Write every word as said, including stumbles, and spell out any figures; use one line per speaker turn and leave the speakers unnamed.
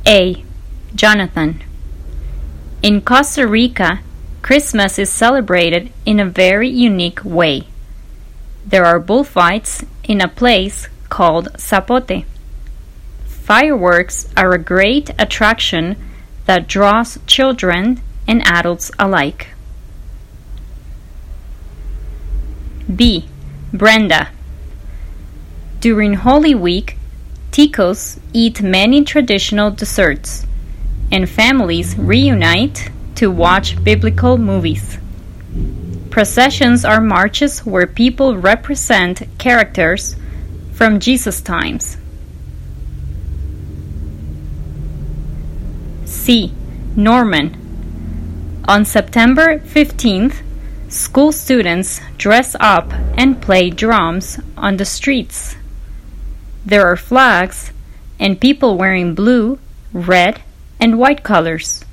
A. Jonathan. In Costa Rica, Christmas is celebrated in a very unique way. There are bullfights in a place called Zapote. Fireworks are a great attraction that draws children and adults alike. B. Brenda. During Holy Week, Ticos eat many traditional desserts, and families reunite to watch biblical movies. Processions are marches where people represent characters from Jesus' times. C. Norman. On September fifteenth, school students dress up and play drums on the streets. There are flags and people wearing blue, red, and white colors.